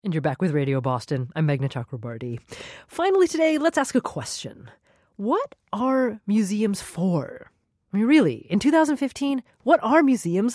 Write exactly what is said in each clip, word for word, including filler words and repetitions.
And you're back with Radio Boston. I'm Meghna Chakrabarty. Finally today, let's ask a question. What are museums for? I mean, really, in two thousand fifteen, what are museums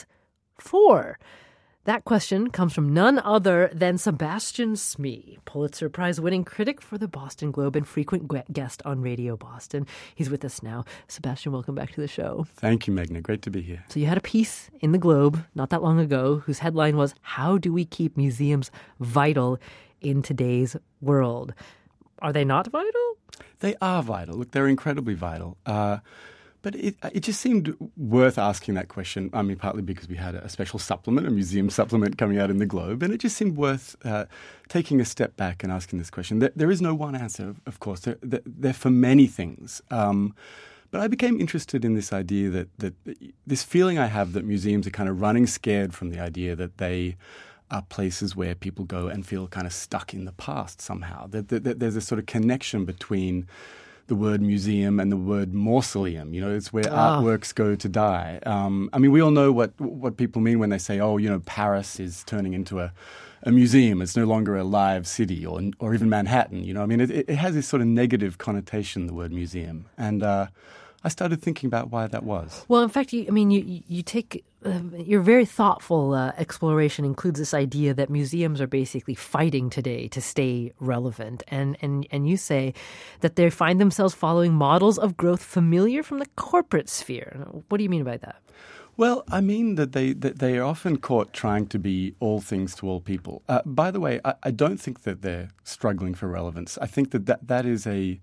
for? That question comes from none other than Sebastian Smee, Pulitzer Prize-winning critic for the Boston Globe and frequent guest on Radio Boston. He's with us now. Sebastian, welcome back to the show. Thank you, Meghna. Great to be here. So you had a piece in the Globe not that long ago whose headline was, "How do we keep museums vital in today's world?" Are they not vital? They are vital. Look, they're incredibly vital. Uh, But it, it just seemed worth asking that question. I mean, partly because we had a special supplement, a museum supplement coming out in the Globe, and it just seemed worth uh, taking a step back and asking this question. There, there is no one answer, of course. They're, they're for many things. Um, but I became interested in this idea that, that this feeling I have that museums are kind of running scared from the idea that they are places where people go and feel kind of stuck in the past somehow. That, that, that there's a sort of connection between the word museum and the word mausoleum. You know, it's where oh. artworks go to die. Um, I mean, we all know what what people mean when they say, oh, you know, Paris is turning into a, a museum. It's no longer a live city, or or even Manhattan. You know, I mean, it, it has this sort of negative connotation, the word museum. And uh, I started thinking about why that was. Well, in fact, you, I mean, you you take uh, your very thoughtful uh, exploration includes this idea that museums are basically fighting today to stay relevant, and and and you say that they find themselves following models of growth familiar from the corporate sphere. What do you mean by that? Well, I mean that they that they are often caught trying to be all things to all people. Uh, by the way, I, I don't think that they're struggling for relevance. I think that that, that is a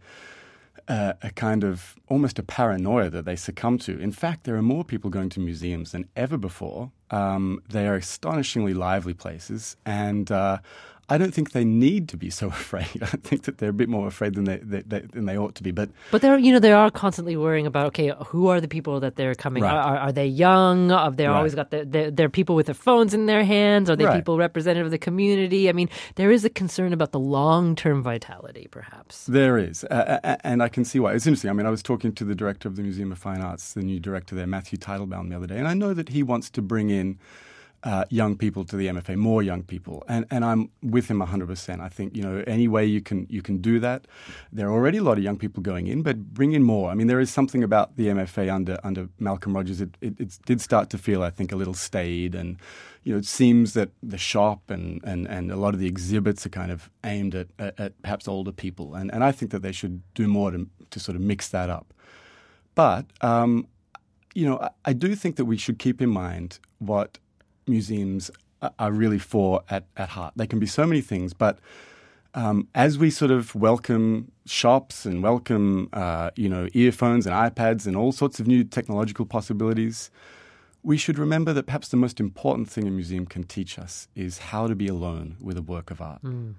Uh, a kind of almost a paranoia that they succumb to. In fact, there are more people going to museums than ever before. Um, they are astonishingly lively places, and uh, I don't think they need to be so afraid. I think that they're a bit more afraid than they, they, they than they ought to be. But but they're you know they are constantly worrying about, okay, who are the people that they're coming? Right. Are, are they young? Have they Right. always got the they're, they're people with their phones in their hands? Are they Right. people representative of the community? I mean, there is a concern about the long term vitality, perhaps. There is, uh, and I can see why. It's interesting. I mean, I was talking to the director of the Museum of Fine Arts, the new director there, Matthew Teitelbaum, the other day, and I know that he wants to bring in Uh, young people to the M F A, more young people, and and I'm with him one hundred percent. I think, you know, any way you can you can do that. There are already a lot of young people going in, but bring in more. I mean, there is something about the M F A under under Malcolm Rogers. It, it, it did start to feel, I think, a little staid, and you know, it seems that the shop and, and, and a lot of the exhibits are kind of aimed at, at, at perhaps older people, and and I think that they should do more to to sort of mix that up. But um, you know, I, I do think that we should keep in mind what museums are really for at, at heart. They can be so many things, but um, as we sort of welcome shops and welcome, uh, you know, earphones and iPads and all sorts of new technological possibilities, we should remember that perhaps the most important thing a museum can teach us is how to be alone with a work of art. Mm.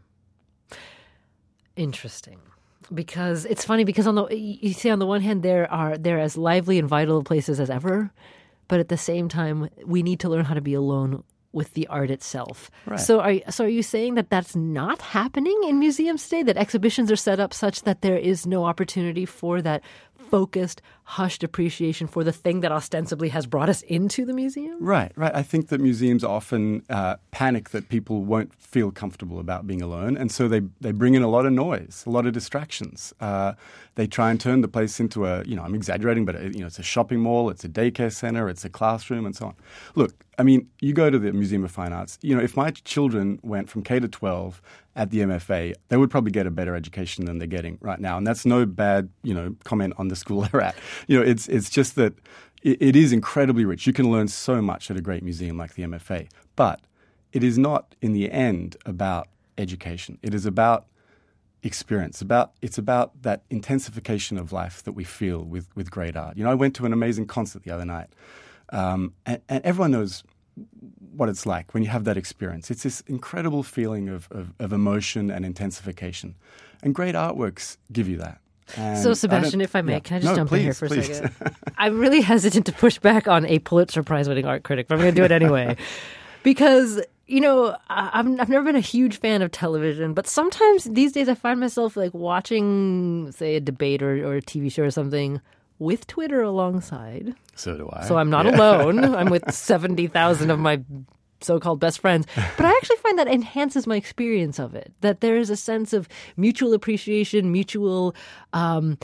Interesting. Because it's funny, because on the you see on the one hand, there are they're as lively and vital places as ever. But at the same time, we need to learn how to be alone with the art itself. Right. So are, so are you saying that that's not happening in museums today, that exhibitions are set up such that there is no opportunity for that focused, hushed appreciation for the thing that ostensibly has brought us into the museum? Right, right. I think that museums often uh, panic that people won't feel comfortable about being alone, and so they, they bring in a lot of noise, a lot of distractions. Uh, they try and turn the place into a, you know, I'm exaggerating, but, you know, it's a shopping mall, it's a daycare center, it's a classroom, and so on. Look, I mean, you go to the Museum of Fine Arts, you know, if my children went from K to twelve at the M F A, they would probably get a better education than they're getting right now. And that's no bad, you know, comment on the school they're at. You know, it's it's just that it, it is incredibly rich. You can learn so much at a great museum like the M F A. But it is not, in the end, about education. It is about experience. About it's about that intensification of life that we feel with, with great art. You know, I went to an amazing concert the other night. Um, and, and everyone knows what it's like when you have that experience. It's this incredible feeling of, of, of emotion and intensification. And great artworks give you that. And so, Sebastian, I if I may, yeah. can I just no, jump please, in here for please. a second? I'm really hesitant to push back on a Pulitzer Prize-winning art critic, but I'm going to do it anyway. Because, you know, I'm, I've never been a huge fan of television, but sometimes these days I find myself like watching, say, a debate or, or a T V show or something with Twitter alongside. So do I. So I'm not yeah. alone. I'm with seventy thousand of my so-called best friends. But I actually find that enhances my experience of it, that there is a sense of mutual appreciation, mutual um,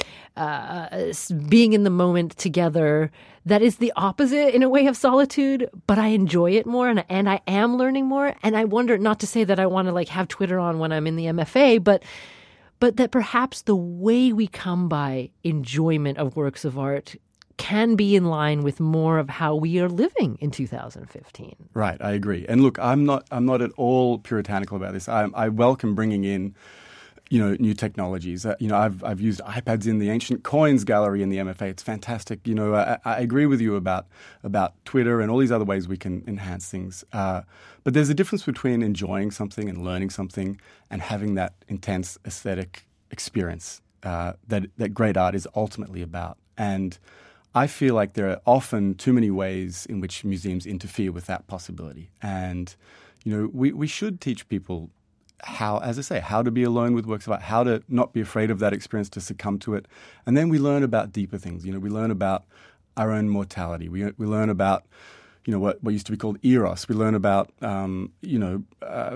uh, being in the moment together that is the opposite in a way of solitude, but I enjoy it more and, and I am learning more. And I wonder, not to say that I want to like have Twitter on when I'm in the M F A, but but that perhaps the way we come by enjoyment of works of art can be in line with more of how we are living in two thousand fifteen. Right, I agree. And look, I'm not I'm not at all puritanical about this. I, I welcome bringing in, you know, new technologies. Uh, you know, I've I've used iPads in the Ancient Coins Gallery in the M F A. It's fantastic. You know, I, I agree with you about about Twitter and all these other ways we can enhance things. Uh, but there's a difference between enjoying something and learning something and having that intense aesthetic experience uh, that that great art is ultimately about. And I feel like there are often too many ways in which museums interfere with that possibility. And, you know, we, we should teach people how, as I say, how to be alone with works of art, how to not be afraid of that experience, to succumb to it. And then we learn about deeper things. You know, we learn about our own mortality. We we learn about, you know, what, what used to be called eros. We learn about, um, you know, uh,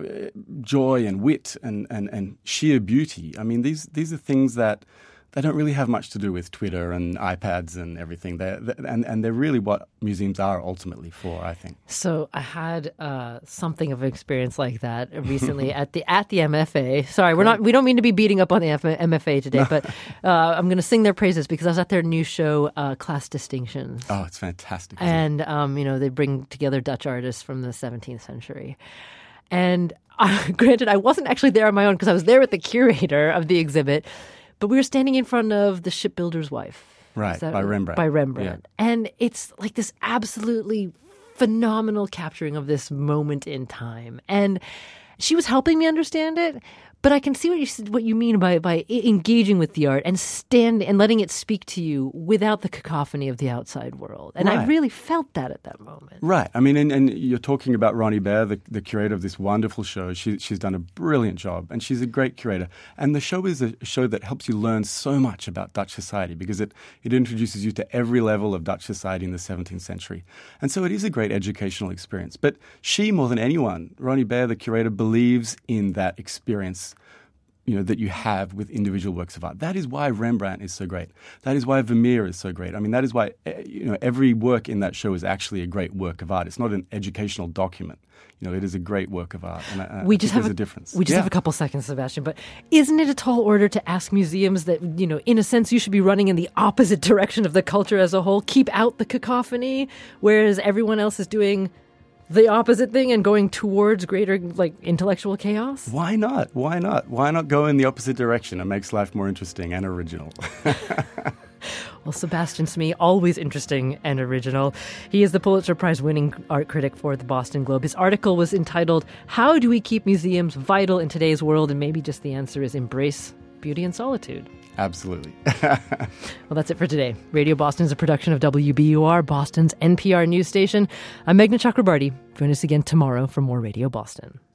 joy and wit and, and, and sheer beauty. I mean, these these are things that they don't really have much to do with Twitter and iPads and everything. They're, they're, and, and they're really what museums are ultimately for, I think. So I had uh, something of an experience like that recently at the at the M F A. Sorry, we're not we don't mean to be beating up on the M F A today, but uh, I'm going to sing their praises because I was at their new show, uh, Class Distinctions. Oh, it's fantastic. And um, you know, they bring together Dutch artists from the seventeenth century. And uh, granted, I wasn't actually there on my own because I was there with the curator of the exhibit. But we were standing in front of The Shipbuilder's Wife. Right, by Rembrandt. By Rembrandt. Yeah. And it's like this absolutely phenomenal capturing of this moment in time. And she was helping me understand it. But I can see what you what you mean by by engaging with the art and stand and letting it speak to you without the cacophony of the outside world. And right. I really felt that at that moment. Right. I mean, and, and you're talking about Ronnie Baer, the, the curator of this wonderful show. She, she's done a brilliant job, and she's a great curator. And the show is a show that helps you learn so much about Dutch society because it, it introduces you to every level of Dutch society in the seventeenth century. And so it is a great educational experience. But she, more than anyone, Ronnie Baer, the curator, believes in that experience, you know, that you have with individual works of art. That is why Rembrandt is so great. That is why Vermeer is so great. I mean, that is why, you know, every work in that show is actually a great work of art. It's not an educational document. You know, it is a great work of art. And I, we I just think have there's a, a difference. We just yeah. have a couple seconds, Sebastian. But isn't it a tall order to ask museums that, you know, in a sense, you should be running in the opposite direction of the culture as a whole, keep out the cacophony, whereas everyone else is doing the opposite thing and going towards greater, like, intellectual chaos? Why not? Why not? Why not go in the opposite direction? It makes life more interesting and original. Well, Sebastian Smee, always interesting and original. He is the Pulitzer Prize-winning art critic for the Boston Globe. His article was entitled, How Do We Keep Museums Vital in Today's World? And maybe just the answer is embrace beauty and solitude. Absolutely. Well, that's it for today. Radio Boston is a production of W B U R, Boston's N P R news station. I'm Meghna Chakrabarti. Join us again tomorrow for more Radio Boston.